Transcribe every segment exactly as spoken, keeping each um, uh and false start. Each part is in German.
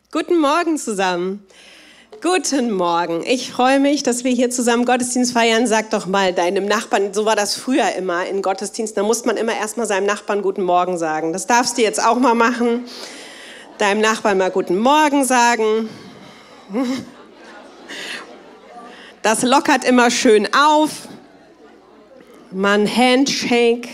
Guten Morgen zusammen. Guten Morgen. Ich freue mich, dass wir hier zusammen Gottesdienst feiern. Sag doch mal deinem Nachbarn, so war das früher immer in Gottesdiensten, da musste man immer erst mal seinem Nachbarn Guten Morgen sagen. Das darfst du jetzt auch mal machen. Deinem Nachbarn mal Guten Morgen sagen. Das lockert immer schön auf. Mal ein Handshake.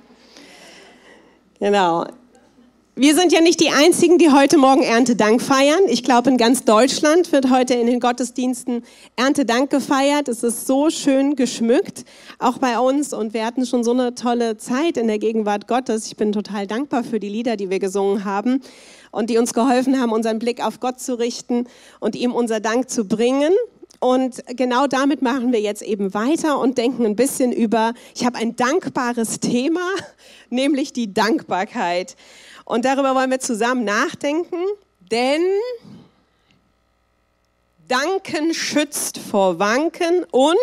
Genau. Wir sind ja nicht die Einzigen, die heute Morgen Erntedank feiern. Ich glaube, in ganz Deutschland wird heute in den Gottesdiensten Erntedank gefeiert. Es ist so schön geschmückt, auch bei uns. Und wir hatten schon so eine tolle Zeit in der Gegenwart Gottes. Ich bin total dankbar für die Lieder, die wir gesungen haben und die uns geholfen haben, unseren Blick auf Gott zu richten und ihm unser Dank zu bringen. Und genau damit machen wir jetzt eben weiter und denken ein bisschen über, ich habe ein dankbares Thema, nämlich die Dankbarkeit. Und darüber wollen wir zusammen nachdenken, denn Danken schützt vor Wanken und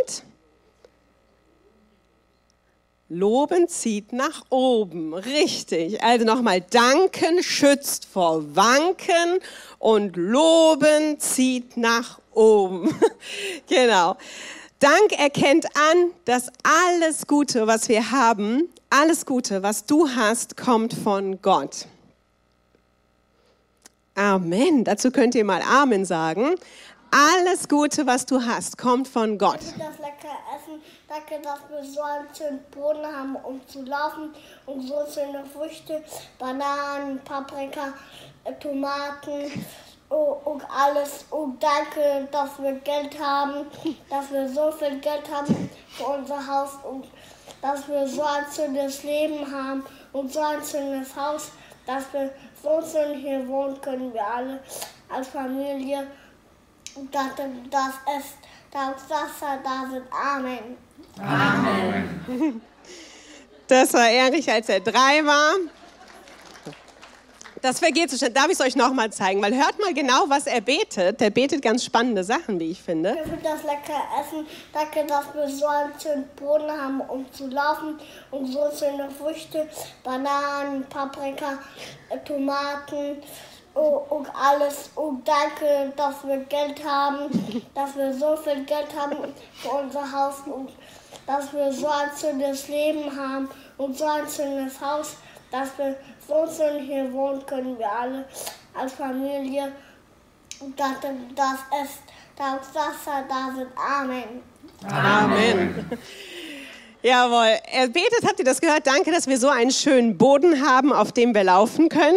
Loben zieht nach oben. Richtig. Also nochmal, Danken schützt vor Wanken und Loben zieht nach oben. Genau. Dank erkennt an, dass alles Gute, was wir haben, alles Gute, was du hast, kommt von Gott. Amen. Dazu könnt ihr mal Amen sagen. Alles Gute, was du hast, kommt von Gott. Danke, das leckere Essen. Danke, dass wir so einen schönen Boden haben, um zu laufen. Und so schöne Früchte, Bananen, Paprika, Tomaten und alles. Und danke, dass wir Geld haben, dass wir so viel Geld haben für unser Haus. Und dass wir so ein schönes Leben haben und so ein schönes Haus, dass wir so schön hier wohnen können, wir alle als Familie. Und dass es dass wir da sind. Amen. Amen. Das war Erich, als er drei war. Das vergeht so schnell. Darf ich es euch nochmal zeigen? Weil hört mal genau, was er betet. Der betet ganz spannende Sachen, wie ich finde. Danke für das leckere Essen. Danke, dass wir so einen schönen Boden haben, um zu laufen. Und so schöne Früchte, Bananen, Paprika, Tomaten und alles. Und danke, dass wir Geld haben, dass wir so viel Geld haben für unser Haus. Und dass wir so ein schönes Leben haben und so ein schönes Haus, dass wir so schön hier wohnen können, wir alle als Familie. Und dass es dass wir da sind. Amen. Amen. Jawohl. Er betet, habt ihr das gehört? Danke, dass wir so einen schönen Boden haben, auf dem wir laufen können.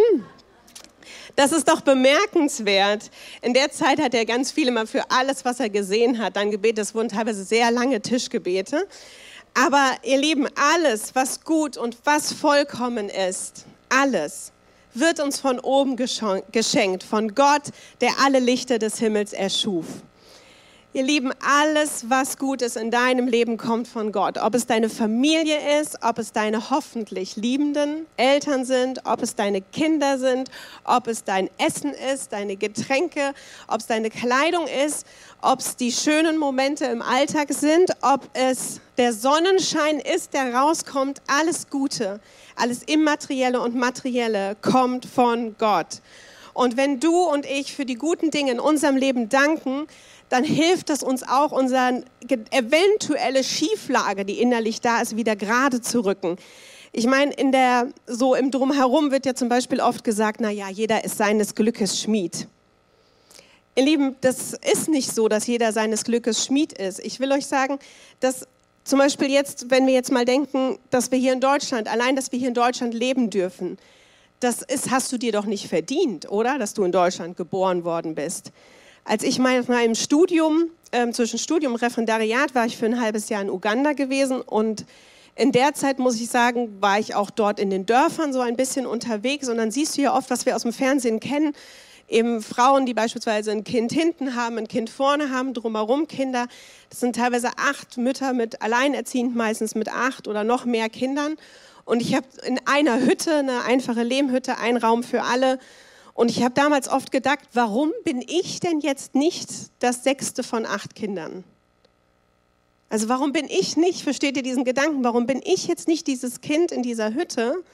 Das ist doch bemerkenswert. In der Zeit hat er ganz viel immer für alles, was er gesehen hat, dann gebetet. Das wurden teilweise sehr lange Tischgebete. Aber ihr Lieben, alles, was gut und was vollkommen ist, alles wird uns von oben geschenkt, von Gott, der alle Lichter des Himmels erschuf. Ihr Lieben, alles, was gut ist in deinem Leben, kommt von Gott. Ob es deine Familie ist, ob es deine hoffentlich liebenden Eltern sind, ob es deine Kinder sind, ob es dein Essen ist, deine Getränke, ob es deine Kleidung ist, ob es die schönen Momente im Alltag sind, ob es der Sonnenschein ist, der rauskommt. Alles Gute, alles Immaterielle und Materielle kommt von Gott. Und wenn du und ich für die guten Dinge in unserem Leben danken, dann hilft das uns auch, unsere eventuelle Schieflage, die innerlich da ist, wieder gerade zu rücken. Ich meine, in der, so im Drumherum wird ja zum Beispiel oft gesagt, na ja, jeder ist seines Glückes Schmied. Ihr Lieben, das ist nicht so, dass jeder seines Glückes Schmied ist. Ich will euch sagen, dass zum Beispiel jetzt, wenn wir jetzt mal denken, dass wir hier in Deutschland, allein, dass wir hier in Deutschland leben dürfen, das ist, hast du dir doch nicht verdient, oder? Dass du in Deutschland geboren worden bist. Als ich mal im Studium, äh, zwischen Studium und Referendariat, war ich für ein halbes Jahr in Uganda gewesen und in der Zeit, muss ich sagen, war ich auch dort in den Dörfern so ein bisschen unterwegs und dann siehst du ja oft, was wir aus dem Fernsehen kennen, eben Frauen, die beispielsweise ein Kind hinten haben, ein Kind vorne haben, drumherum Kinder. Das sind teilweise acht Mütter mit alleinerziehend, meistens mit acht oder noch mehr Kindern. Und ich habe in einer Hütte, eine einfache Lehmhütte, einen Raum für alle. Und ich habe damals oft gedacht, warum bin ich denn jetzt nicht das sechste von acht Kindern? Also warum bin ich nicht, versteht ihr diesen Gedanken, warum bin ich jetzt nicht dieses Kind in dieser Hütte,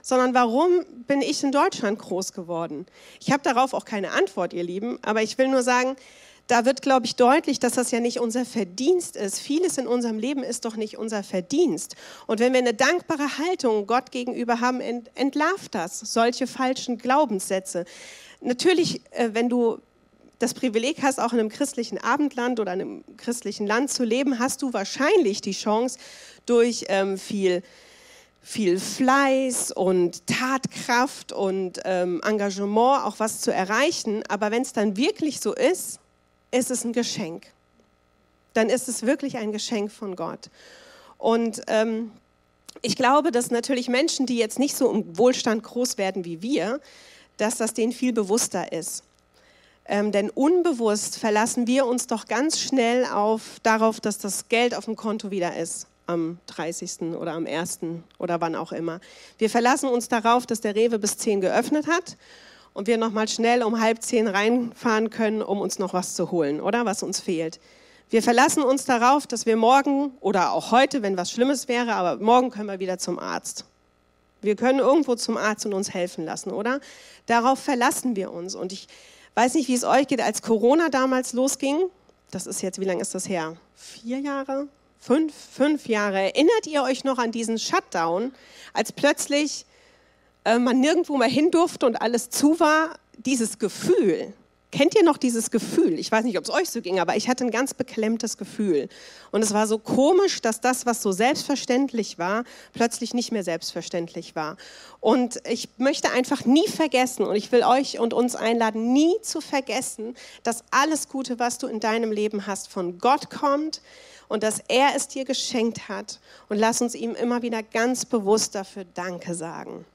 sondern warum bin ich in Deutschland groß geworden? Ich habe darauf auch keine Antwort, ihr Lieben, aber ich will nur sagen, da wird, glaube ich, deutlich, dass das ja nicht unser Verdienst ist. Vieles in unserem Leben ist doch nicht unser Verdienst. Und wenn wir eine dankbare Haltung Gott gegenüber haben, entlarvt das solche falschen Glaubenssätze. Natürlich, wenn du das Privileg hast, auch in einem christlichen Abendland oder in einem christlichen Land zu leben, hast du wahrscheinlich die Chance, durch ähm, viel, viel Fleiß und Tatkraft und ähm, Engagement auch was zu erreichen. Aber wenn es dann wirklich so ist, ist es ein Geschenk. Dann ist es wirklich ein Geschenk von Gott. Und ähm, ich glaube, dass natürlich Menschen, die jetzt nicht so im Wohlstand groß werden wie wir, dass das denen viel bewusster ist. Ähm, denn unbewusst verlassen wir uns doch ganz schnell auf, darauf, dass das Geld auf dem Konto wieder ist, am dreißigsten oder am ersten oder wann auch immer. Wir verlassen uns darauf, dass der Rewe bis zehn geöffnet hat und wir nochmal schnell um halb zehn reinfahren können, um uns noch was zu holen, oder was uns fehlt. Wir verlassen uns darauf, dass wir morgen oder auch heute, wenn was Schlimmes wäre, aber morgen können wir wieder zum Arzt. Wir können irgendwo zum Arzt und uns helfen lassen, oder? Darauf verlassen wir uns. Und ich weiß nicht, wie es euch geht, als Corona damals losging. Das ist jetzt, wie lange ist das her? Vier Jahre? Fünf? Fünf Jahre. Erinnert ihr euch noch an diesen Shutdown, als plötzlich äh, man nirgendwo mehr hin durfte und alles zu war? Dieses Gefühl. Kennt ihr noch dieses Gefühl? Ich weiß nicht, ob es euch so ging, aber ich hatte ein ganz beklemmtes Gefühl. Und es war so komisch, dass das, was so selbstverständlich war, plötzlich nicht mehr selbstverständlich war. Und ich möchte einfach nie vergessen, und ich will euch und uns einladen, nie zu vergessen, dass alles Gute, was du in deinem Leben hast, von Gott kommt und dass er es dir geschenkt hat. Und lass uns ihm immer wieder ganz bewusst dafür Danke sagen.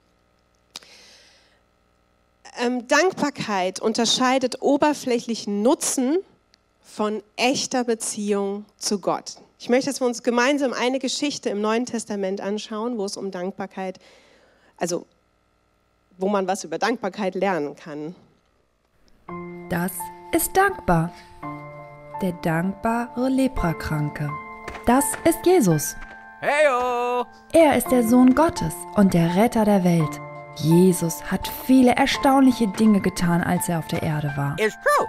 Ähm, Dankbarkeit unterscheidet oberflächlichen Nutzen von echter Beziehung zu Gott. Ich möchte, dass wir uns gemeinsam eine Geschichte im Neuen Testament anschauen, wo es um Dankbarkeit, also wo man was über Dankbarkeit lernen kann. Das ist dankbar. Der dankbare Leprakranke. Das ist Jesus. Heyo! Er ist der Sohn Gottes und der Retter der Welt. Jesus hat viele erstaunliche Dinge getan, als er auf der Erde war. It's true.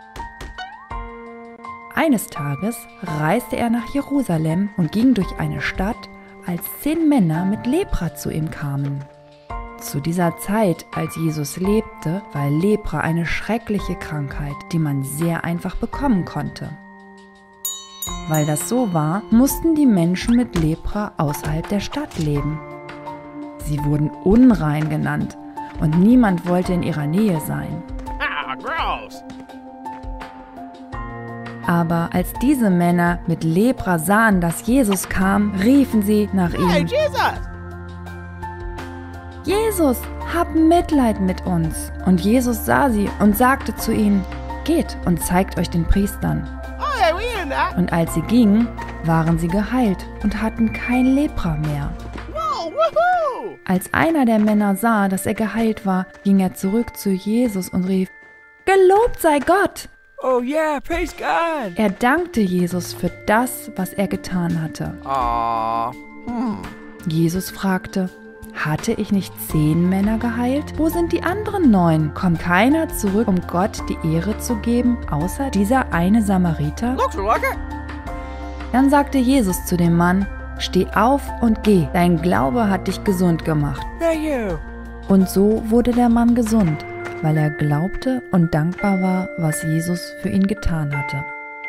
Eines Tages reiste er nach Jerusalem und ging durch eine Stadt, als zehn Männer mit Lepra zu ihm kamen. Zu dieser Zeit, als Jesus lebte, war Lepra eine schreckliche Krankheit, die man sehr einfach bekommen konnte. Weil das so war, mussten die Menschen mit Lepra außerhalb der Stadt leben. Sie wurden unrein genannt und niemand wollte in ihrer Nähe sein. Ah, gross. Aber als diese Männer mit Lepra sahen, dass Jesus kam, riefen sie nach Hey, ihm: Jesus! Jesus, hab Mitleid mit uns. Und Jesus sah sie und sagte zu ihnen: Geht und zeigt euch den Priestern. Oh, yeah, we in that. Und als sie gingen, waren sie geheilt und hatten kein Lepra mehr. Whoa, woohoo! Als einer der Männer sah, dass er geheilt war, ging er zurück zu Jesus und rief: Gelobt sei Gott! Oh, yeah, praise God. Er dankte Jesus für das, was er getan hatte. Aw. Hmm. Jesus fragte: Hatte ich nicht zehn Männer geheilt? Wo sind die anderen neun? Kommt keiner zurück, um Gott die Ehre zu geben, außer dieser eine Samariter? Looks like it. Dann sagte Jesus zu dem Mann: Steh auf und geh, dein Glaube hat dich gesund gemacht. Thank you. Und so wurde der Mann gesund, weil er glaubte und dankbar war, was Jesus für ihn getan hatte.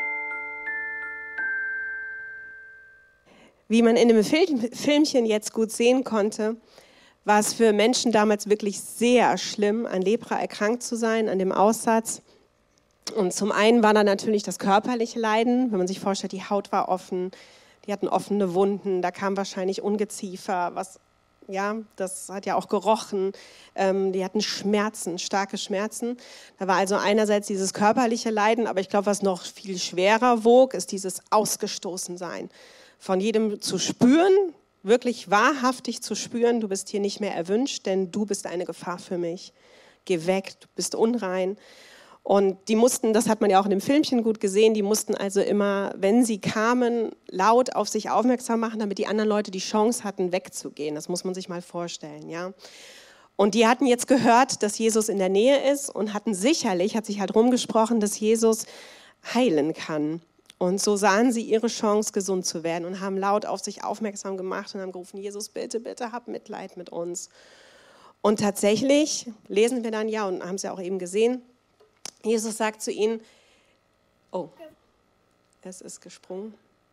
Wie man in einem Film, Filmchen jetzt gut sehen konnte, war es für Menschen damals wirklich sehr schlimm, an Lepra erkrankt zu sein, an dem Aussatz. Und zum einen war da natürlich das körperliche Leiden, wenn man sich vorstellt, die Haut war offen, die hatten offene Wunden, da kam wahrscheinlich Ungeziefer, was, ja, das hat ja auch gerochen, ähm, die hatten Schmerzen, starke Schmerzen. Da war also einerseits dieses körperliche Leiden, aber ich glaube, was noch viel schwerer wog, ist dieses Ausgestoßensein. Von jedem zu spüren, wirklich wahrhaftig zu spüren, du bist hier nicht mehr erwünscht, denn du bist eine Gefahr für mich. Geh weg, du bist unrein. Und die mussten, das hat man ja auch in dem Filmchen gut gesehen, die mussten also immer, wenn sie kamen, laut auf sich aufmerksam machen, damit die anderen Leute die Chance hatten, wegzugehen. Das muss man sich mal vorstellen, ja. Und die hatten jetzt gehört, dass Jesus in der Nähe ist und hatten sicherlich, hat sich halt rumgesprochen, dass Jesus heilen kann. Und so sahen sie ihre Chance, gesund zu werden und haben laut auf sich aufmerksam gemacht und haben gerufen, Jesus, bitte, bitte, hab Mitleid mit uns. Und tatsächlich lesen wir dann, ja, und haben es ja auch eben gesehen, Jesus sagt zu ihnen, oh, es ist gesprungen.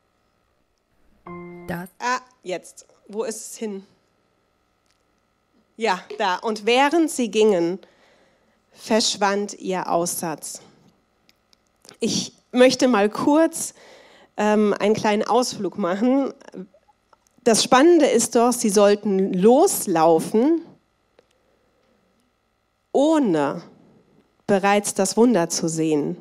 Das. Ah, jetzt, wo ist es hin? Ja, da. Und während sie gingen, verschwand ihr Aussatz. Ich möchte mal kurz ähm, einen kleinen Ausflug machen. Das Spannende ist doch, sie sollten loslaufen, ohne bereits das Wunder zu sehen.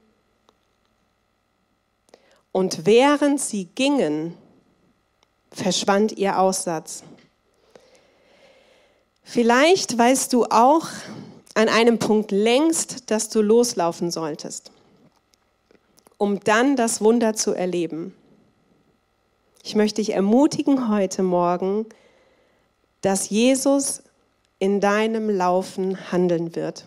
Und während sie gingen, verschwand ihr Aussatz. Vielleicht weißt du auch an einem Punkt längst, dass du loslaufen solltest, um dann das Wunder zu erleben. Ich möchte dich ermutigen heute Morgen, dass Jesus in deinem Laufen handeln wird.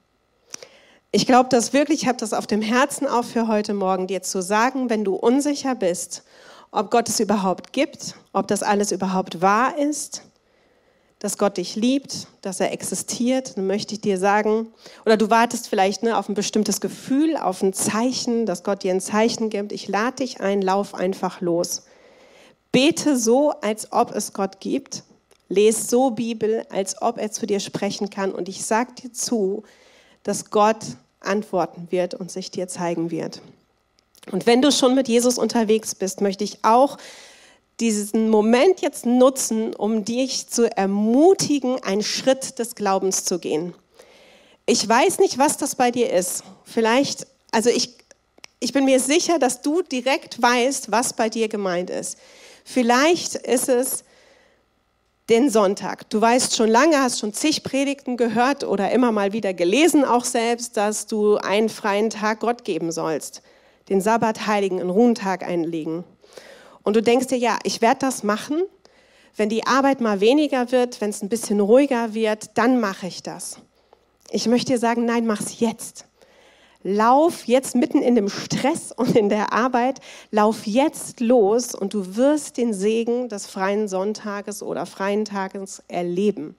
Ich glaube das wirklich, ich habe das auf dem Herzen auch für heute Morgen, dir zu sagen, wenn du unsicher bist, ob Gott es überhaupt gibt, ob das alles überhaupt wahr ist, dass Gott dich liebt, dass er existiert, dann möchte ich dir sagen, oder du wartest vielleicht ne, auf ein bestimmtes Gefühl, auf ein Zeichen, dass Gott dir ein Zeichen gibt. Ich lade dich ein, lauf einfach los. Bete so, als ob es Gott gibt. Lies so Bibel, als ob er zu dir sprechen kann. Und ich sage dir zu, dass Gott antworten wird und sich dir zeigen wird. Und wenn du schon mit Jesus unterwegs bist, möchte ich auch diesen Moment jetzt nutzen, um dich zu ermutigen, einen Schritt des Glaubens zu gehen. Ich weiß nicht, was das bei dir ist. Vielleicht, also ich, ich bin mir sicher, dass du direkt weißt, was bei dir gemeint ist. Vielleicht ist es den Sonntag. Du weißt schon lange, hast schon zig Predigten gehört oder immer mal wieder gelesen, auch selbst, dass du einen freien Tag Gott geben sollst. Den Sabbat heiligen, einen Ruhentag einlegen. Und du denkst dir, ja, ich werde das machen, wenn die Arbeit mal weniger wird, wenn es ein bisschen ruhiger wird, dann mache ich das. Ich möchte dir sagen, nein, mach's jetzt. Lauf jetzt mitten in dem Stress und in der Arbeit, lauf jetzt los und du wirst den Segen des freien Sonntages oder freien Tages erleben.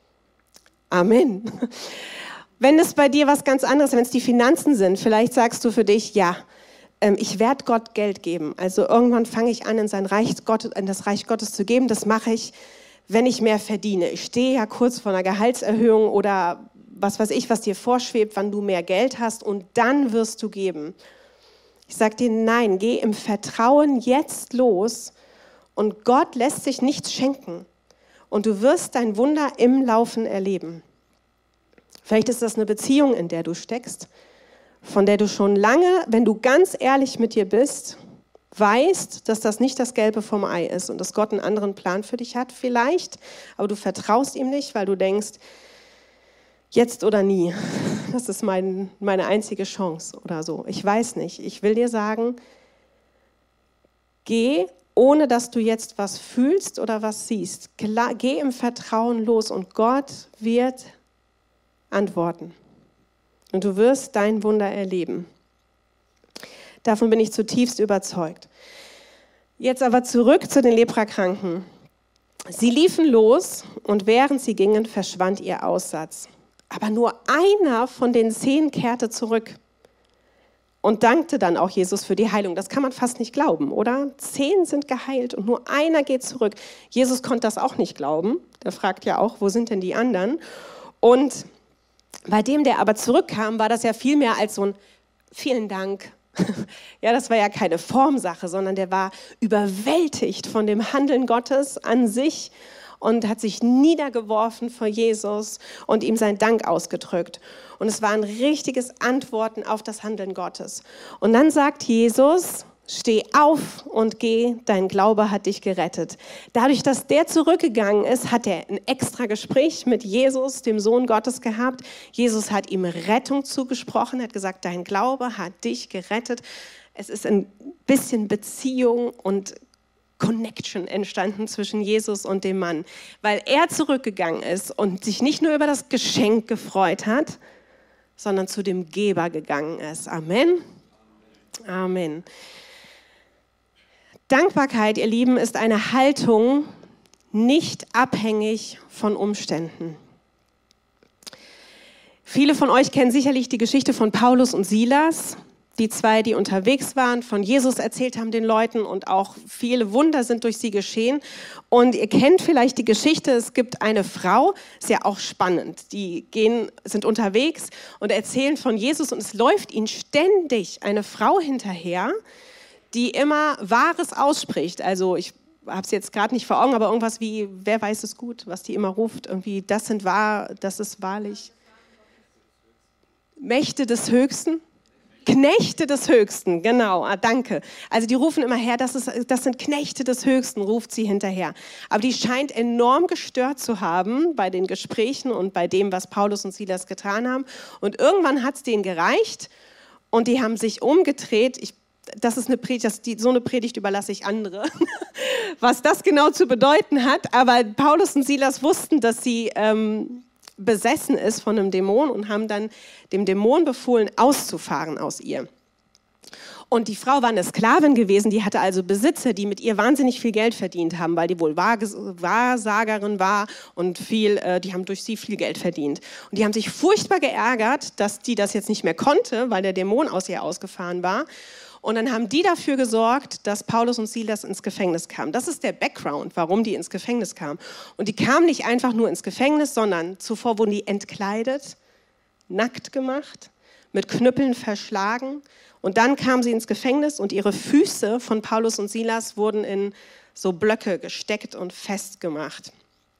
Amen. Wenn es bei dir was ganz anderes, wenn es die Finanzen sind, vielleicht sagst du für dich, ja, ich werde Gott Geld geben. Also irgendwann fange ich an, in, sein Reich Gott, in das Reich Gottes zu geben. Das mache ich, wenn ich mehr verdiene. Ich stehe ja kurz vor einer Gehaltserhöhung oder was weiß ich, was dir vorschwebt, wann du mehr Geld hast und dann wirst du geben. Ich sage dir, nein, geh im Vertrauen jetzt los und Gott lässt sich nichts schenken. Und du wirst dein Wunder im Laufen erleben. Vielleicht ist das eine Beziehung, in der du steckst, von der du schon lange, wenn du ganz ehrlich mit dir bist, weißt, dass das nicht das Gelbe vom Ei ist und dass Gott einen anderen Plan für dich hat, vielleicht, aber du vertraust ihm nicht, weil du denkst, jetzt oder nie, das ist mein, meine einzige Chance oder so. Ich weiß nicht. Ich will dir sagen, geh, ohne dass du jetzt was fühlst oder was siehst. Geh im Vertrauen los und Gott wird antworten. Und du wirst dein Wunder erleben. Davon bin ich zutiefst überzeugt. Jetzt aber zurück zu den Leprakranken. Sie liefen los und während sie gingen, verschwand ihr Aussatz. Aber nur einer von den zehn kehrte zurück und dankte dann auch Jesus für die Heilung. Das kann man fast nicht glauben, oder? Zehn sind geheilt und nur einer geht zurück. Jesus konnte das auch nicht glauben. Der fragt ja auch, wo sind denn die anderen? Und bei dem, der aber zurückkam, war das ja viel mehr als so ein vielen Dank. Ja, das war ja keine Formsache, sondern der war überwältigt von dem Handeln Gottes an sich und hat sich niedergeworfen vor Jesus und ihm seinen Dank ausgedrückt. Und es war ein richtiges Antworten auf das Handeln Gottes. Und dann sagt Jesus, Steh auf und geh, dein Glaube hat dich gerettet. Dadurch, dass der zurückgegangen ist, hat er ein extra Gespräch mit Jesus, dem Sohn Gottes, gehabt. Jesus hat ihm Rettung zugesprochen, hat gesagt, dein Glaube hat dich gerettet. Es ist ein bisschen Beziehung und Connection entstanden zwischen Jesus und dem Mann, weil er zurückgegangen ist und sich nicht nur über das Geschenk gefreut hat, sondern zu dem Geber gegangen ist. Amen. Amen. Dankbarkeit, ihr Lieben, ist eine Haltung, nicht abhängig von Umständen. Viele von euch kennen sicherlich die Geschichte von Paulus und Silas, die zwei, die unterwegs waren, von Jesus erzählt haben den Leuten und auch viele Wunder sind durch sie geschehen. Und ihr kennt vielleicht die Geschichte, es gibt eine Frau, ist ja auch spannend, die gehen, sind unterwegs und erzählen von Jesus und es läuft ihnen ständig eine Frau hinterher, die immer Wahres ausspricht. Also ich habe es jetzt gerade nicht vor Augen, aber irgendwas wie, wer weiß es gut, was die immer ruft, irgendwie, das sind wahr, das ist wahrlich. Mächte des Höchsten? Knechte des Höchsten, genau, ah, danke. Also die rufen immer her, das, ist, das sind Knechte des Höchsten, ruft sie hinterher. Aber die scheint enorm gestört zu haben bei den Gesprächen und bei dem, was Paulus und Silas getan haben. Und irgendwann hat es denen gereicht und die haben sich umgedreht. Ich Das ist eine Predigt, das, die, so eine Predigt überlasse ich andere, was das genau zu bedeuten hat. Aber Paulus und Silas wussten, dass sie ähm, besessen ist von einem Dämon und haben dann dem Dämon befohlen, auszufahren aus ihr. Und die Frau war eine Sklavin gewesen, die hatte also Besitzer, die mit ihr wahnsinnig viel Geld verdient haben, weil die wohl Wahrsagerin war und viel, äh, die haben durch sie viel Geld verdient. Und die haben sich furchtbar geärgert, dass die das jetzt nicht mehr konnte, weil der Dämon aus ihr ausgefahren war. Und dann haben die dafür gesorgt, dass Paulus und Silas ins Gefängnis kamen. Das ist der Background, warum die ins Gefängnis kamen. Und die kamen nicht einfach nur ins Gefängnis, sondern zuvor wurden die entkleidet, nackt gemacht, mit Knüppeln verschlagen. Und dann kamen sie ins Gefängnis und ihre Füße von Paulus und Silas wurden in so Blöcke gesteckt und festgemacht.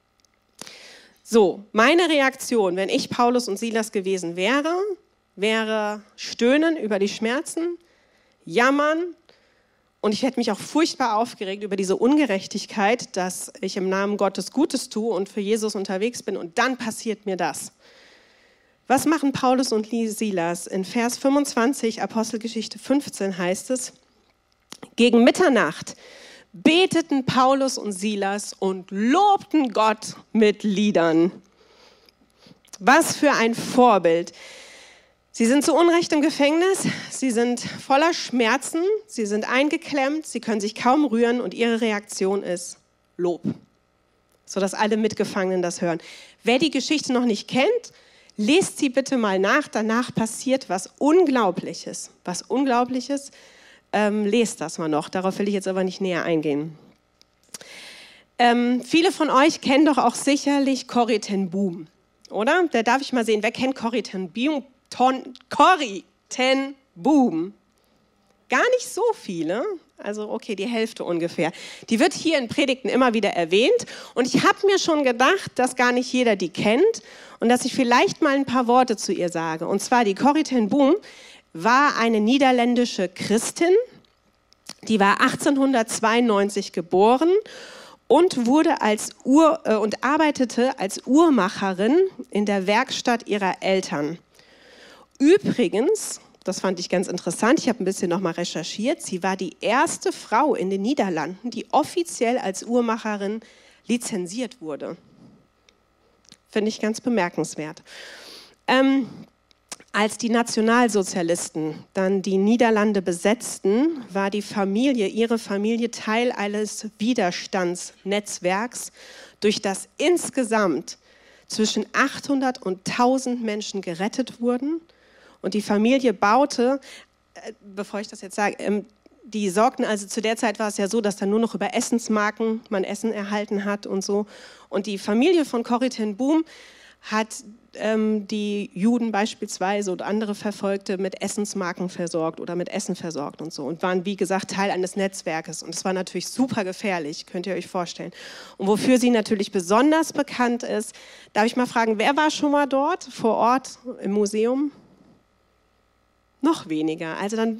So, meine Reaktion, wenn ich Paulus und Silas gewesen wäre, wäre stöhnen über die Schmerzen, jammern und ich hätte mich auch furchtbar aufgeregt über diese Ungerechtigkeit, dass ich im Namen Gottes Gutes tue und für Jesus unterwegs bin und dann passiert mir das. Was machen Paulus und Silas? In Vers fünfundzwanzig, Apostelgeschichte fünfzehn heißt es, gegen Mitternacht beteten Paulus und Silas und lobten Gott mit Liedern. Was für ein Vorbild. Sie sind zu Unrecht im Gefängnis, sie sind voller Schmerzen, sie sind eingeklemmt, sie können sich kaum rühren und ihre Reaktion ist Lob, sodass alle Mitgefangenen das hören. Wer die Geschichte noch nicht kennt, lest sie bitte mal nach, danach passiert was Unglaubliches. Was Unglaubliches, ähm, lest das mal noch, darauf will ich jetzt aber nicht näher eingehen. Ähm, viele von euch kennen doch auch sicherlich Corrie ten Boom, oder? Da darf ich mal sehen, wer kennt Corrie ten Boom? Ton, Corrie ten Boom. Gar nicht so viele, also okay, die Hälfte ungefähr. Die wird hier in Predigten immer wieder erwähnt und ich habe mir schon gedacht, dass gar nicht jeder die kennt und dass ich vielleicht mal ein paar Worte zu ihr sage. Und zwar die Corrie ten Boom war eine niederländische Christin, die war achtzehnhundertzweiundneunzig geboren und wurde als Ur, äh, und arbeitete als Uhrmacherin in der Werkstatt ihrer Eltern. Übrigens, das fand ich ganz interessant, ich habe ein bisschen nochmal recherchiert, sie war die erste Frau in den Niederlanden, die offiziell als Uhrmacherin lizenziert wurde. Finde ich ganz bemerkenswert. Ähm, als die Nationalsozialisten dann die Niederlande besetzten, war die Familie, ihre Familie Teil eines Widerstandsnetzwerks, durch das insgesamt zwischen achthundert und tausend Menschen gerettet wurden. Und die Familie baute, äh, bevor ich das jetzt sage, ähm, die sorgten, also zu der Zeit war es ja so, dass dann nur noch über Essensmarken man Essen erhalten hat und so. Und die Familie von Corrie ten Boom hat ähm, die Juden beispielsweise oder andere Verfolgte mit Essensmarken versorgt oder mit Essen versorgt und so. Und waren, wie gesagt, Teil eines Netzwerkes. Und es war natürlich super gefährlich, könnt ihr euch vorstellen. Und wofür sie natürlich besonders bekannt ist, darf ich mal fragen, wer war schon mal dort vor Ort im Museum? Noch weniger. Also dann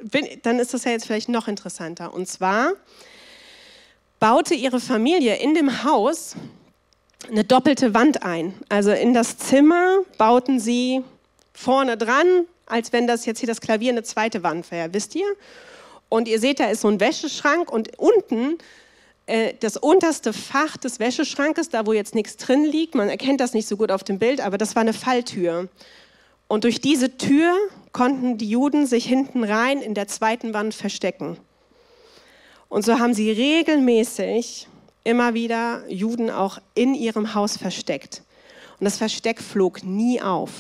bin, dann ist das ja jetzt vielleicht noch interessanter. Und zwar baute ihre Familie in dem Haus eine doppelte Wand ein. Also in das Zimmer bauten sie vorne dran, als wenn das jetzt hier das Klavier eine zweite Wand wäre, wisst ihr? Und ihr seht, da ist so ein Wäscheschrank und unten äh, das unterste Fach des Wäscheschrankes, da wo jetzt nichts drin liegt, man erkennt das nicht so gut auf dem Bild, aber das war eine Falltür. Und durch diese Tür konnten die Juden sich hinten rein in der zweiten Wand verstecken. Und so haben sie regelmäßig immer wieder Juden auch in ihrem Haus versteckt. Und das Versteck flog nie auf.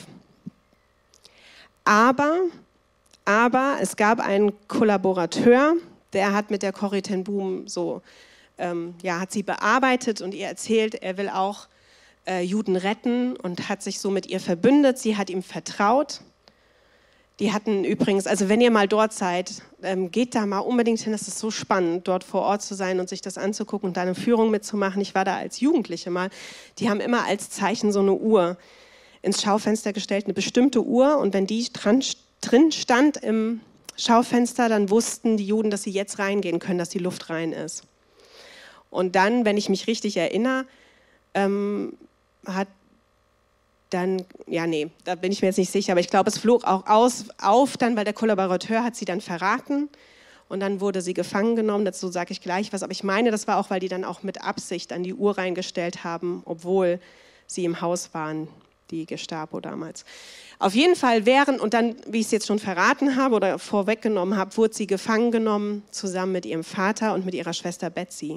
Aber, aber es gab einen Kollaborateur, der hat mit der Corrie ten Boom so, ähm, ja, hat sie bearbeitet und ihr erzählt, er will auch äh, Juden retten und hat sich so mit ihr verbündet. Sie hat ihm vertraut. Die hatten übrigens, also wenn ihr mal dort seid, ähm, geht da mal unbedingt hin. Es ist so spannend, dort vor Ort zu sein und sich das anzugucken und da eine Führung mitzumachen. Ich war da als Jugendliche mal. Die haben immer als Zeichen so eine Uhr ins Schaufenster gestellt, eine bestimmte Uhr. Und wenn die dran, drin stand im Schaufenster, dann wussten die Juden, dass sie jetzt reingehen können, dass die Luft rein ist. Und dann, wenn ich mich richtig erinnere, ähm, hat dann, ja nee, da bin ich mir jetzt nicht sicher, aber ich glaube, es flog auch aus, auf dann, weil der Kollaborateur hat sie dann verraten und dann wurde sie gefangen genommen, dazu sage ich gleich was, aber ich meine, das war auch, weil die dann auch mit Absicht an die Uhr reingestellt haben, obwohl sie im Haus waren, die Gestapo damals. Auf jeden Fall während, und dann, wie ich es jetzt schon verraten habe oder vorweggenommen habe, wurde sie gefangen genommen, zusammen mit ihrem Vater und mit ihrer Schwester Betsy.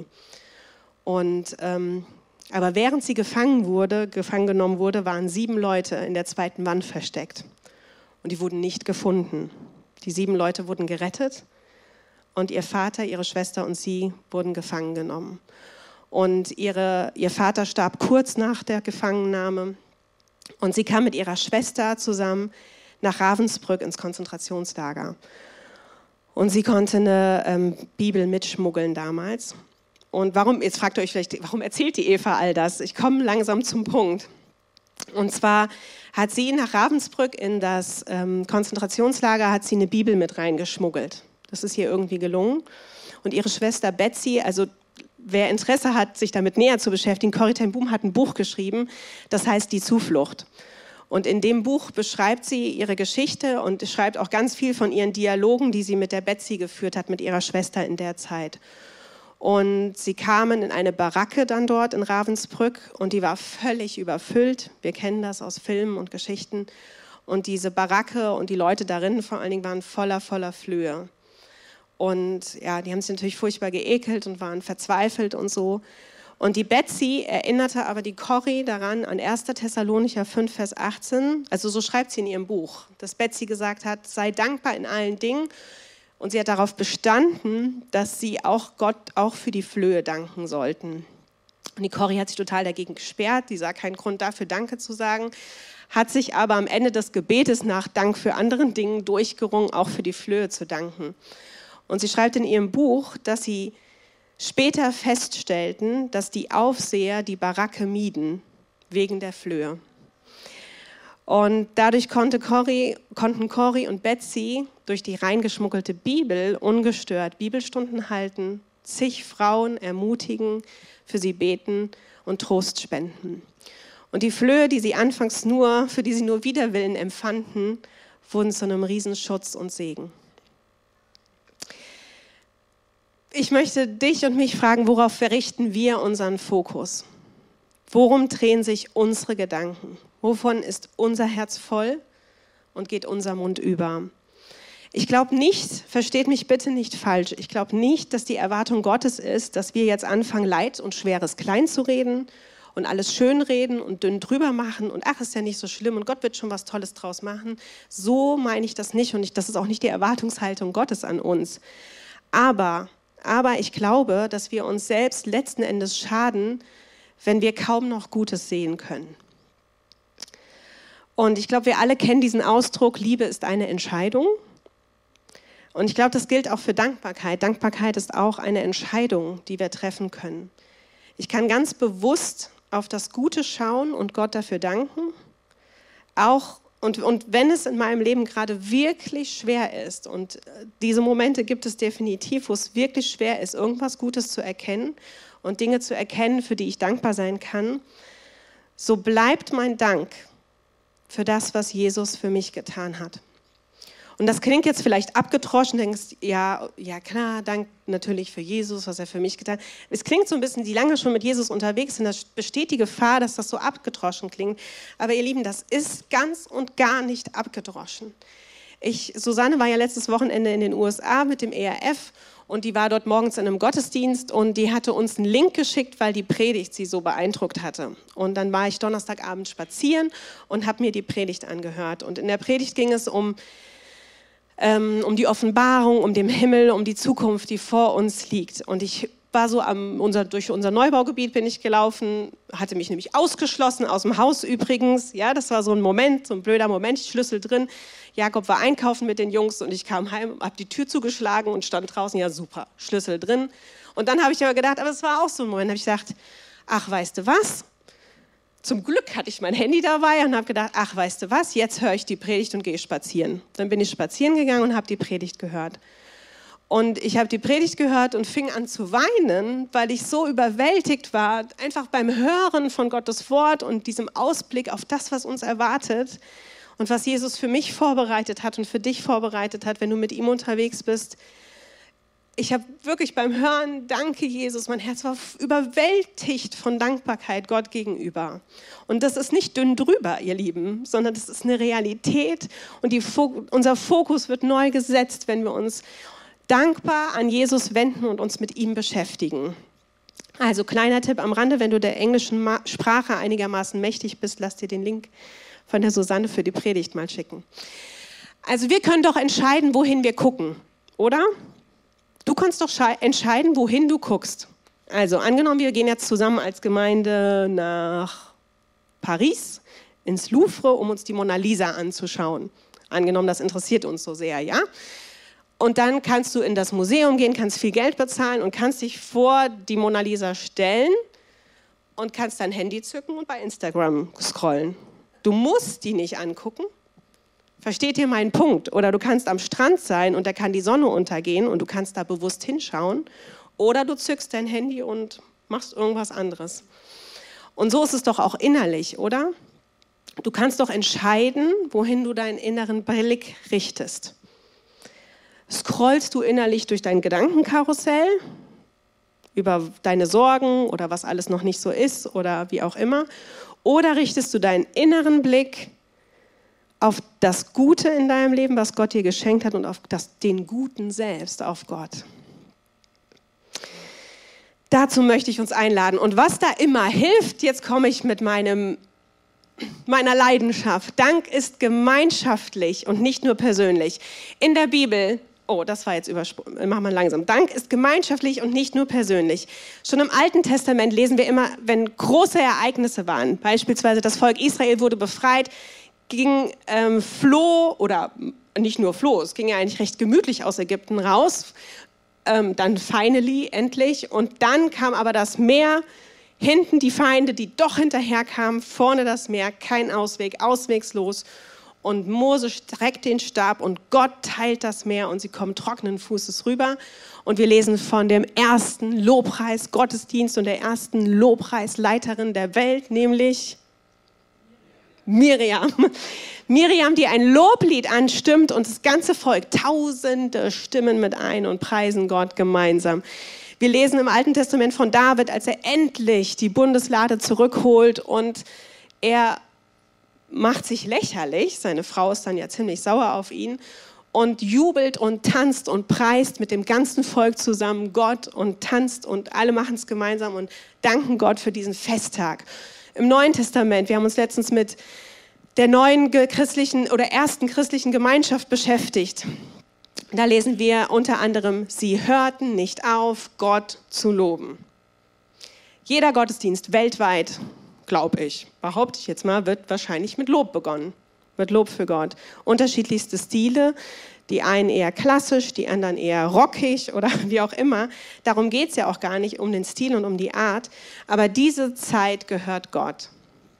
Und ähm, Aber während sie gefangen wurde, gefangen genommen wurde, waren sieben Leute in der zweiten Wand versteckt. Und die wurden nicht gefunden. Die sieben Leute wurden gerettet und ihr Vater, ihre Schwester und sie wurden gefangen genommen. Und ihre, ihr Vater starb kurz nach der Gefangennahme und sie kam mit ihrer Schwester zusammen nach Ravensbrück ins Konzentrationslager. Und sie konnte eine ähm, Bibel mitschmuggeln damals. Und warum, jetzt fragt ihr euch vielleicht, warum erzählt die Eva all das? Ich komme langsam zum Punkt. Und zwar hat sie nach Ravensbrück in das ähm, Konzentrationslager, hat sie eine Bibel mit reingeschmuggelt. Das ist ihr irgendwie gelungen. Und ihre Schwester Betsy, also wer Interesse hat, sich damit näher zu beschäftigen, Corrie ten Boom hat ein Buch geschrieben, das heißt Die Zuflucht. Und in dem Buch beschreibt sie ihre Geschichte und schreibt auch ganz viel von ihren Dialogen, die sie mit der Betsy geführt hat, mit ihrer Schwester in der Zeit. Und sie kamen in eine Baracke dann dort in Ravensbrück und die war völlig überfüllt. Wir kennen das aus Filmen und Geschichten. Und diese Baracke und die Leute darin vor allen Dingen waren voller, voller Flöhe. Und ja, die haben sich natürlich furchtbar geekelt und waren verzweifelt und so. Und die Betsy erinnerte aber die Corrie daran an erster Thessalonicher fünf, Vers achtzehn. Also so schreibt sie in ihrem Buch, dass Betsy gesagt hat, sei dankbar in allen Dingen. Und sie hat darauf bestanden, dass sie auch Gott auch für die Flöhe danken sollten. Und die Corrie hat sich total dagegen gesperrt, die sah keinen Grund dafür, Danke zu sagen, hat sich aber am Ende des Gebetes nach Dank für anderen Dingen durchgerungen, auch für die Flöhe zu danken. Und sie schreibt in ihrem Buch, dass sie später feststellten, dass die Aufseher die Baracke mieden, wegen der Flöhe. Und dadurch konnte Corrie, konnten Corrie und Betsy durch die reingeschmuggelte Bibel ungestört Bibelstunden halten, zig Frauen ermutigen, für sie beten und Trost spenden. Und die Flöhe, die sie anfangs nur, für die sie nur Widerwillen empfanden, wurden zu einem Riesenschutz und Segen. Ich möchte dich und mich fragen, worauf verrichten wir unseren Fokus? Worum drehen sich unsere Gedanken? Wovon ist unser Herz voll und geht unser Mund über? Ich glaube nicht, versteht mich bitte nicht falsch, ich glaube nicht, dass die Erwartung Gottes ist, dass wir jetzt anfangen, Leid und Schweres klein zu reden und alles schön reden und dünn drüber machen und ach, ist ja nicht so schlimm und Gott wird schon was Tolles draus machen. So meine ich das nicht und ich, das ist auch nicht die Erwartungshaltung Gottes an uns. Aber, aber ich glaube, dass wir uns selbst letzten Endes schaden, wenn wir kaum noch Gutes sehen können. Und ich glaube, wir alle kennen diesen Ausdruck, Liebe ist eine Entscheidung. Und ich glaube, das gilt auch für Dankbarkeit. Dankbarkeit ist auch eine Entscheidung, die wir treffen können. Ich kann ganz bewusst auf das Gute schauen und Gott dafür danken. Auch Und, und wenn es in meinem Leben gerade wirklich schwer ist, und diese Momente gibt es definitiv, wo es wirklich schwer ist, irgendwas Gutes zu erkennen und Dinge zu erkennen, für die ich dankbar sein kann, so bleibt mein Dank für das, was Jesus für mich getan hat. Und das klingt jetzt vielleicht abgedroschen, denkst, ja, ja klar, Dank natürlich für Jesus, was er für mich getan hat. Es klingt so ein bisschen, die lange schon mit Jesus unterwegs sind, da besteht die Gefahr, dass das so abgedroschen klingt. Aber ihr Lieben, das ist ganz und gar nicht abgedroschen. Ich, Susanne war ja letztes Wochenende in den U S A mit dem E R F und die war dort morgens in einem Gottesdienst und die hatte uns einen Link geschickt, weil die Predigt sie so beeindruckt hatte. Und dann war ich Donnerstagabend spazieren und habe mir die Predigt angehört. Und in der Predigt ging es um um die Offenbarung, um den Himmel, um die Zukunft, die vor uns liegt. Und ich war so am, unser, durch unser Neubaugebiet bin ich gelaufen, hatte mich nämlich ausgeschlossen, aus dem Haus übrigens. Ja, das war so ein Moment, so ein blöder Moment, Schlüssel drin. Jakob war einkaufen mit den Jungs und ich kam heim, habe die Tür zugeschlagen und stand draußen, ja super, Schlüssel drin. Und dann habe ich aber gedacht, aber es war auch so ein Moment, habe ich gedacht, ach, weißt du was? Zum Glück hatte ich mein Handy dabei und habe gedacht, ach, weißt du was, jetzt höre ich die Predigt und gehe spazieren. Dann bin ich spazieren gegangen und habe die Predigt gehört. Und ich habe die Predigt gehört und fing an zu weinen, weil ich so überwältigt war, einfach beim Hören von Gottes Wort und diesem Ausblick auf das, was uns erwartet und was Jesus für mich vorbereitet hat und für dich vorbereitet hat, wenn du mit ihm unterwegs bist. Ich habe wirklich beim Hören, danke Jesus, mein Herz war überwältigt von Dankbarkeit Gott gegenüber. Und das ist nicht dünn drüber, ihr Lieben, sondern das ist eine Realität. Und die, unser Fokus wird neu gesetzt, wenn wir uns dankbar an Jesus wenden und uns mit ihm beschäftigen. Also kleiner Tipp am Rande, wenn du der englischen Sprache einigermaßen mächtig bist, lass dir den Link von der Susanne für die Predigt mal schicken. Also wir können doch entscheiden, wohin wir gucken, oder? Du kannst doch entscheiden, wohin du guckst. Also angenommen, wir gehen jetzt zusammen als Gemeinde nach Paris, ins Louvre, um uns die Mona Lisa anzuschauen. Angenommen, das interessiert uns so sehr, ja? Und dann kannst du in das Museum gehen, kannst viel Geld bezahlen und kannst dich vor die Mona Lisa stellen und kannst dein Handy zücken und bei Instagram scrollen. Du musst die nicht angucken. Versteht ihr meinen Punkt? Oder du kannst am Strand sein und da kann die Sonne untergehen und du kannst da bewusst hinschauen. Oder du zückst dein Handy und machst irgendwas anderes. Und so ist es doch auch innerlich, oder? Du kannst doch entscheiden, wohin du deinen inneren Blick richtest. Scrollst du innerlich durch dein Gedankenkarussell über deine Sorgen oder was alles noch nicht so ist oder wie auch immer? Oder richtest du deinen inneren Blick auf das Gute in deinem Leben, was Gott dir geschenkt hat und auf das, den Guten selbst, auf Gott. Dazu möchte ich uns einladen. Und was da immer hilft, jetzt komme ich mit meinem, meiner Leidenschaft. Dank ist gemeinschaftlich und nicht nur persönlich. In der Bibel, oh, das war jetzt übersprungen, machen wir langsam. Dank ist gemeinschaftlich und nicht nur persönlich. Schon im Alten Testament lesen wir immer, wenn große Ereignisse waren, beispielsweise das Volk Israel wurde befreit, ging, ähm, floh, oder nicht nur floh, es ging ja eigentlich recht gemütlich aus Ägypten raus, ähm, dann finally, endlich, und dann kam aber das Meer, hinten die Feinde, die doch hinterherkamen, vorne das Meer, kein Ausweg, auswegslos, und Mose streckt den Stab und Gott teilt das Meer und sie kommen trockenen Fußes rüber. Und wir lesen von dem ersten Lobpreis-Gottesdienst und der ersten Lobpreisleiterin der Welt, nämlich Miriam. Miriam, die ein Loblied anstimmt und das ganze Volk, tausende stimmen mit ein und preisen Gott gemeinsam. Wir lesen im Alten Testament von David, als er endlich die Bundeslade zurückholt und er macht sich lächerlich, seine Frau ist dann ja ziemlich sauer auf ihn und jubelt und tanzt und preist mit dem ganzen Volk zusammen Gott und tanzt und alle machen es gemeinsam und danken Gott für diesen Festtag. Im Neuen Testament, wir haben uns letztens mit der neuen christlichen oder ersten christlichen Gemeinschaft beschäftigt. Da lesen wir unter anderem, sie hörten nicht auf, Gott zu loben. Jeder Gottesdienst weltweit, glaube ich, behaupte ich jetzt mal, wird wahrscheinlich mit Lob begonnen. Mit Lob für Gott. Unterschiedlichste Stile, die einen eher klassisch, die anderen eher rockig oder wie auch immer. Darum geht es ja auch gar nicht um den Stil und um die Art. Aber diese Zeit gehört Gott.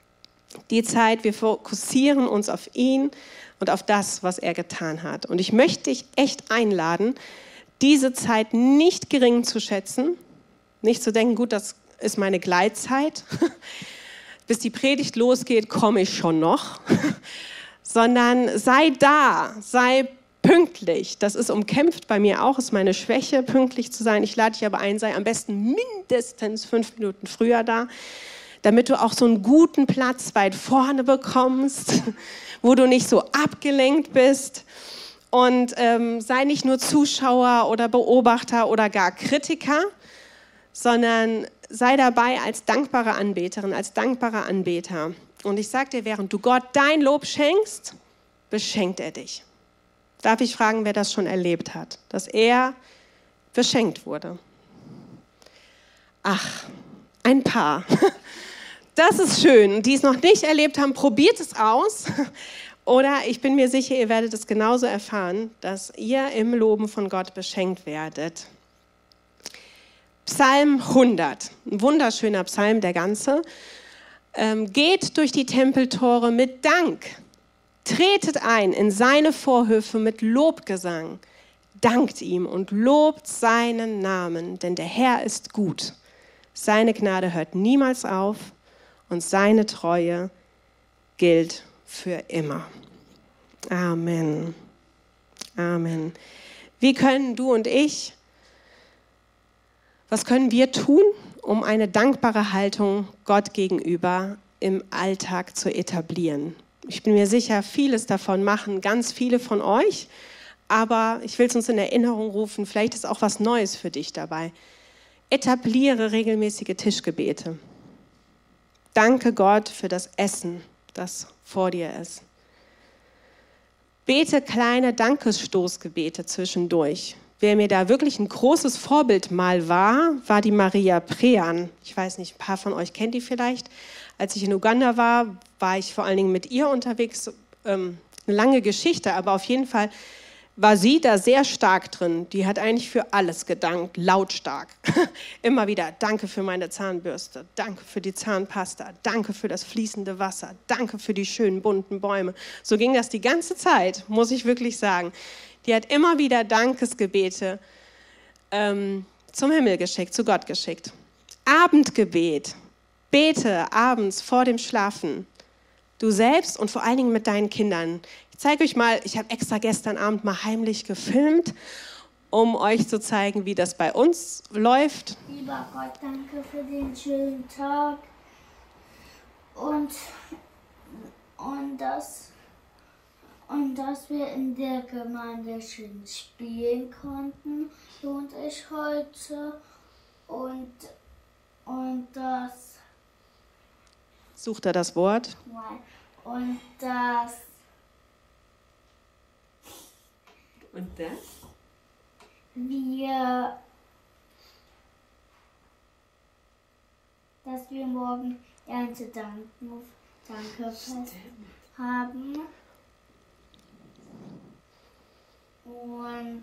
Die Zeit, wir fokussieren uns auf ihn und auf das, was er getan hat. Und ich möchte dich echt einladen, diese Zeit nicht gering zu schätzen, nicht zu denken, gut, das ist meine Gleitzeit, bis die Predigt losgeht, komme ich schon noch, sondern sei da, sei pünktlich. Das ist umkämpft bei mir auch, ist meine Schwäche, pünktlich zu sein. Ich lade dich aber ein, sei am besten mindestens fünf Minuten früher da, damit du auch so einen guten Platz weit vorne bekommst, wo du nicht so abgelenkt bist. Und ähm, sei nicht nur Zuschauer oder Beobachter oder gar Kritiker, sondern sei dabei als dankbare Anbeterin, als dankbarer Anbeter. Und ich sage dir, während du Gott dein Lob schenkst, beschenkt er dich. Darf ich fragen, wer das schon erlebt hat, dass er beschenkt wurde? Ach, ein paar. Das ist schön. Die es noch nicht erlebt haben, probiert es aus. Oder ich bin mir sicher, ihr werdet es genauso erfahren, dass ihr im Loben von Gott beschenkt werdet. Psalm hundert, ein wunderschöner Psalm, der ganze. Ähm, geht durch die Tempeltore mit Dank. Tretet ein in seine Vorhöfe mit Lobgesang. Dankt ihm und lobt seinen Namen, denn der Herr ist gut. Seine Gnade hört niemals auf und seine Treue gilt für immer. Amen. Amen. Wie können du und ich, was können wir tun, um eine dankbare Haltung Gott gegenüber im Alltag zu etablieren? Ich bin mir sicher, vieles davon machen ganz viele von euch, aber ich will es uns in Erinnerung rufen, vielleicht ist auch was Neues für dich dabei. Etabliere regelmäßige Tischgebete. Danke Gott für das Essen, das vor dir ist. Bete kleine Dankesstoßgebete zwischendurch. Wer mir da wirklich ein großes Vorbild mal war, war die Maria Prean. Ich weiß nicht, ein paar von euch kennt die vielleicht. Als ich in Uganda war, war ich vor allen Dingen mit ihr unterwegs. Ähm, eine lange Geschichte, aber auf jeden Fall war sie da sehr stark drin. Die hat eigentlich für alles gedankt, lautstark. Immer wieder, danke für meine Zahnbürste, danke für die Zahnpasta, danke für das fließende Wasser, danke für die schönen bunten Bäume. So ging das die ganze Zeit, muss ich wirklich sagen. Die hat immer wieder Dankesgebete ähm, zum Himmel geschickt, zu Gott geschickt. Abendgebet. Bete abends vor dem Schlafen. Du selbst und vor allen Dingen mit deinen Kindern. Ich zeige euch mal, ich habe extra gestern Abend mal heimlich gefilmt, um euch zu zeigen, wie das bei uns läuft. Lieber Gott, danke für den schönen Tag und, und, das, und dass wir in der Gemeinde schön spielen konnten, du und ich heute. Und, und das... Sucht er das Wort? Nein. Und das... Und das? Wir... Dass wir morgen Erntedankfest haben. Und...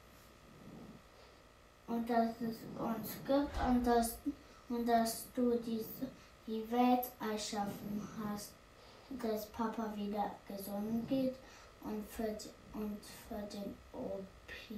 Und dass es uns gibt und dass, und dass du diese, die Welt erschaffen hast. Und dass Papa wieder gesund geht und für, die, und für den O P.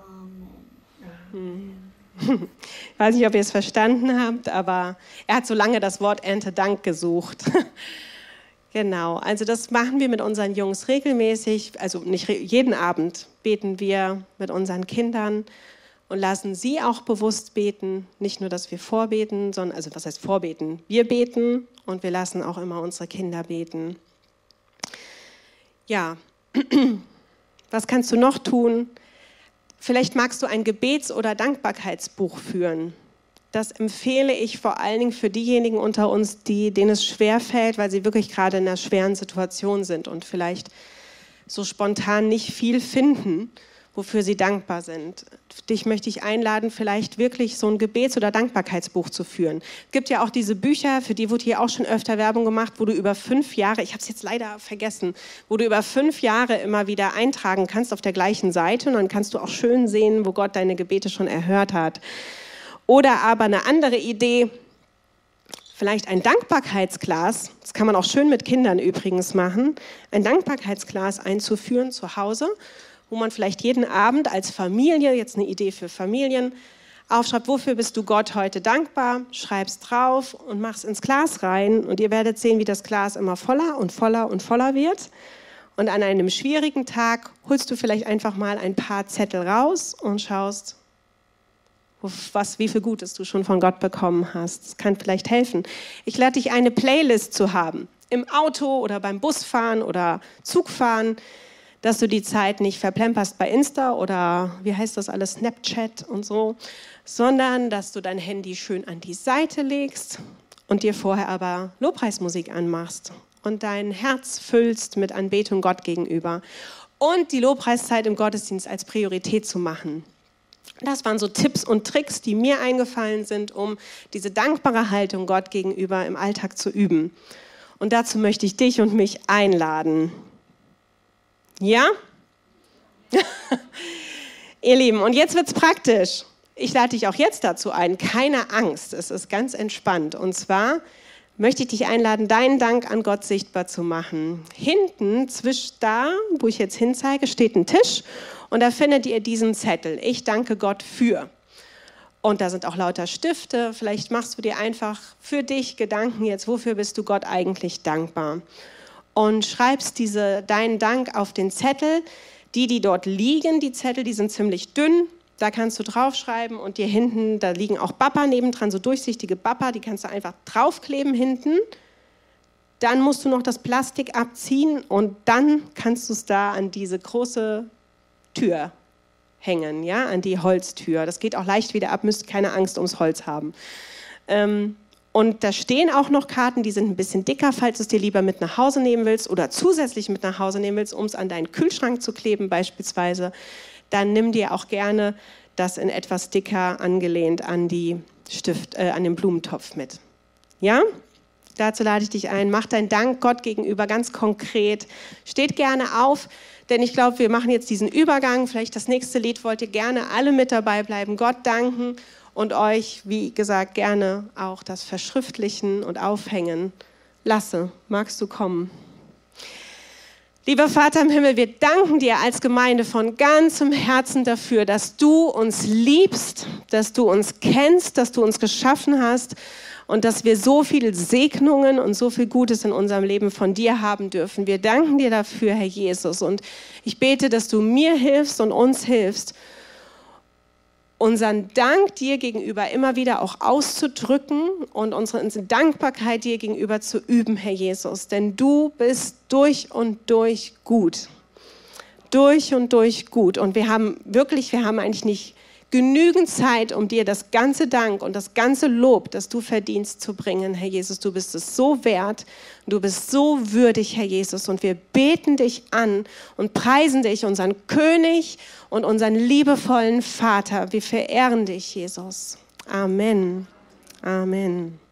Amen. Ich weiß nicht, ob ihr es verstanden habt, aber er hat so lange das Wort Erntedank gesucht. Genau, also das machen wir mit unseren Jungs regelmäßig. Also nicht jeden Abend beten wir mit unseren Kindern und lassen sie auch bewusst beten. Nicht nur, dass wir vorbeten, sondern, also was heißt vorbeten? Wir beten und wir lassen auch immer unsere Kinder beten. Ja, was kannst du noch tun? Vielleicht magst du ein Gebets- oder Dankbarkeitsbuch führen. Das empfehle ich vor allen Dingen für diejenigen unter uns, die, denen es schwerfällt, weil sie wirklich gerade in einer schweren Situation sind und vielleicht so spontan nicht viel finden, wofür sie dankbar sind. Dich möchte ich einladen, vielleicht wirklich so ein Gebets- oder Dankbarkeitsbuch zu führen. Es gibt ja auch diese Bücher, für die wurde hier auch schon öfter Werbung gemacht, wo du über fünf Jahre, ich habe es jetzt leider vergessen, wo du über fünf Jahre immer wieder eintragen kannst auf der gleichen Seite und dann kannst du auch schön sehen, wo Gott deine Gebete schon erhört hat. Oder aber eine andere Idee, vielleicht ein Dankbarkeitsglas, das kann man auch schön mit Kindern übrigens machen, ein Dankbarkeitsglas einzuführen zu Hause, wo man vielleicht jeden Abend als Familie, jetzt eine Idee für Familien, aufschreibt, wofür bist du Gott heute dankbar, schreib's drauf und mach's ins Glas rein und ihr werdet sehen, wie das Glas immer voller und voller und voller wird. Und an einem schwierigen Tag holst du vielleicht einfach mal ein paar Zettel raus und schaust, was, wie viel Gutes du schon von Gott bekommen hast. Das kann vielleicht helfen. Ich lade dich, eine Playlist zu haben, im Auto oder beim Busfahren oder Zugfahren, dass du die Zeit nicht verplemperst bei Insta oder, wie heißt das alles, Snapchat und so, sondern dass du dein Handy schön an die Seite legst und dir vorher aber Lobpreismusik anmachst und dein Herz füllst mit Anbetung Gott gegenüber und die Lobpreiszeit im Gottesdienst als Priorität zu machen. Das waren so Tipps und Tricks, die mir eingefallen sind, um diese dankbare Haltung Gott gegenüber im Alltag zu üben. Und dazu möchte ich dich und mich einladen. Ja? Ihr Lieben, und jetzt wird's praktisch. Ich lade dich auch jetzt dazu ein. Keine Angst, es ist ganz entspannt. Und zwar möchte ich dich einladen, deinen Dank an Gott sichtbar zu machen. Hinten, zwischen da, wo ich jetzt hinzeige, steht ein Tisch. Und da findet ihr diesen Zettel. Ich danke Gott für. Und da sind auch lauter Stifte. Vielleicht machst du dir einfach für dich Gedanken jetzt, wofür bist du Gott eigentlich dankbar? Und schreibst diese, deinen Dank auf den Zettel. Die, die dort liegen, die Zettel, die sind ziemlich dünn. Da kannst du draufschreiben und dir hinten, da liegen auch Bapper nebendran, so durchsichtige Bapper, die kannst du einfach draufkleben hinten. Dann musst du noch das Plastik abziehen und dann kannst du es da an diese große Tür hängen, ja, an die Holztür. Das geht auch leicht wieder ab, müsst keine Angst ums Holz haben. Ähm, und da stehen auch noch Karten, die sind ein bisschen dicker, falls du es dir lieber mit nach Hause nehmen willst oder zusätzlich mit nach Hause nehmen willst, um es an deinen Kühlschrank zu kleben beispielsweise. Dann nimm dir auch gerne das in etwas dicker angelehnt an, die Stift, äh, an den Blumentopf mit. Ja? Dazu lade ich dich ein. Mach deinen Dank Gott gegenüber ganz konkret. Steht gerne auf, denn ich glaube, wir machen jetzt diesen Übergang. Vielleicht das nächste Lied wollt ihr gerne alle mit dabei bleiben. Gott danken und euch, wie gesagt, gerne auch das Verschriftlichen und Aufhängen. Lasse, magst du kommen? Lieber Vater im Himmel, wir danken dir als Gemeinde von ganzem Herzen dafür, dass du uns liebst, dass du uns kennst, dass du uns geschaffen hast und dass wir so viele Segnungen und so viel Gutes in unserem Leben von dir haben dürfen. Wir danken dir dafür, Herr Jesus. Und ich bete, dass du mir hilfst und uns hilfst, unseren Dank dir gegenüber immer wieder auch auszudrücken und unsere Dankbarkeit dir gegenüber zu üben, Herr Jesus. Denn du bist durch und durch gut. Durch und durch gut. Und wir haben wirklich, wir haben eigentlich nicht genügend Zeit, um dir das ganze Dank und das ganze Lob, das du verdienst, zu bringen, Herr Jesus. Du bist es so wert, du bist so würdig, Herr Jesus. Und wir beten dich an und preisen dich, unseren König und unseren liebevollen Vater. Wir verehren dich, Jesus. Amen. Amen.